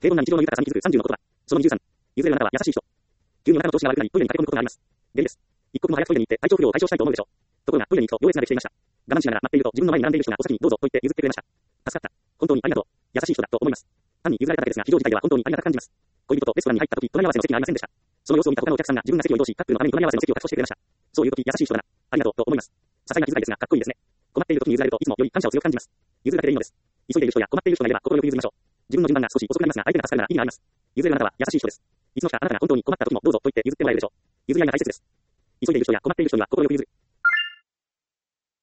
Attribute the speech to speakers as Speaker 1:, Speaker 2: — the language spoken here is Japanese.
Speaker 1: 平凡な日常の豊かさに気づく30の言葉。その23。譲れるあなたは優しい人。急にお腹の調子が悪くなり、トイレに駆け込むことがあります。原因です。一刻も早くトイレに行って体調不良を解消したいと思うでしょう。ところが、トイレに行くと行列ができていました。我慢しながら待っていると、自分の前に並んでいる人がお先にどうぞと言って譲ってくれました。助かった。本当にありがとう。優しい人だと思います。単に譲られただけですが、非常事態では本当にありがたく感じます。恋人とレストランに入った時、隣り合わせの席がありませんでした。その様子を見た他のお客さんが自分が席を移動し、カップルのために隣り合わせの席を確保してくれました。そういう時、優しい人だな。ありがとうと思います。些細な気遣いですが、かっこいいですね。困っている時に譲られるといつもより感謝を強く感じます。譲るだけでいいのです。急いでいる人や困っている人がいれば心よく譲りましょう。自分の順番が少し遅くなりますが、相手が助かるなら意味があります。譲れるあなたは優しい人です。いつの日かあなたが本当に困った時もどうぞと言って譲ってもらえるでしょう。譲り合いが大切です。急いでいる人や困っている人には心よく譲る。